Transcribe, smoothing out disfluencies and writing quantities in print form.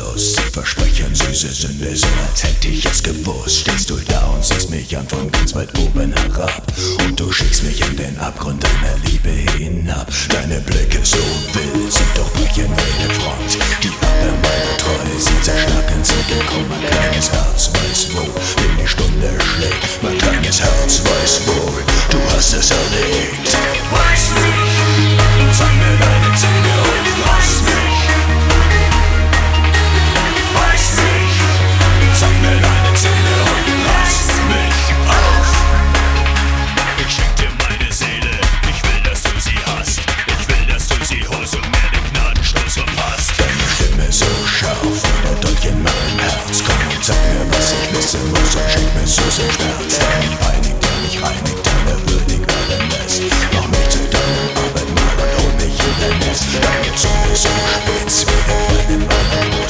Lust. Versprechen süße Sünde, so als hätte ich es gewusst. Stehst du da und siehst mich an von ganz weit oben herab, und du schickst mich in den Abgrund deiner Liebe hinab. Deine Blicke so wild, sie durchbrechen jede Front. Die Abwehr meiner Treue, sie zerschlagen, sie gekommen. Mein kleines Herz weiß wohl, wenn die Stunde schlägt. Mein kleines Herz weiß wohl, du hast es erlegt. Weiß mich, sag mir deine Zähne und lass mich. Weiß mich, sag mir deine Zähne und lass mich auf. Ich schenk dir meine Seele, ich will, dass du sie hast. Ich will, dass du sie holst und mir den Gnadenstoß verpasst. Deine Stimme so scharf, wie der Dolch in meinem Herz. Komm und sag mir, was ich wissen muss, und schenk mir süßen Schmerz. Der mich peinigt, der mich reinigt, der würdig werden lässt. Mach mich zu deinem Abendmahl und hol mich in dein Nest. Deine Zunge so spitz wie der Pfeil in meinem Mund.